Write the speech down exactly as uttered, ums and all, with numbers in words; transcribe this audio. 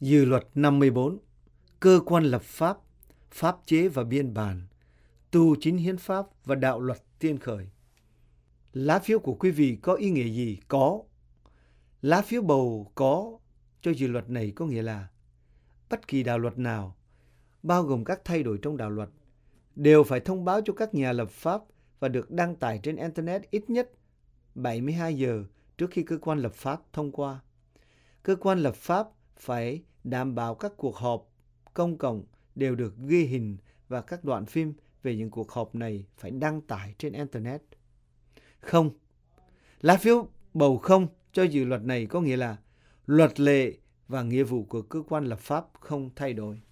Dự luật năm mươi bốn, cơ quan lập pháp, pháp chế và biên bản, tu chính hiến pháp và đạo luật tiên khởi. Lá phiếu của quý vị có ý nghĩa gì? Có. Lá phiếu bầu có cho dự luật này có nghĩa là bất kỳ đạo luật nào, bao gồm các thay đổi trong đạo luật, đều phải thông báo cho các nhà lập pháp và được đăng tải trên Internet ít nhất bảy mươi hai giờ trước khi cơ quan lập pháp thông qua. Cơ quan lập pháp phải đảm bảo các cuộc họp công cộng đều được ghi hình và các đoạn phim về những cuộc họp này phải đăng tải trên Internet. Không. Lá phiếu bầu không cho dự luật này có nghĩa là luật lệ và nghĩa vụ của cơ quan lập pháp không thay đổi.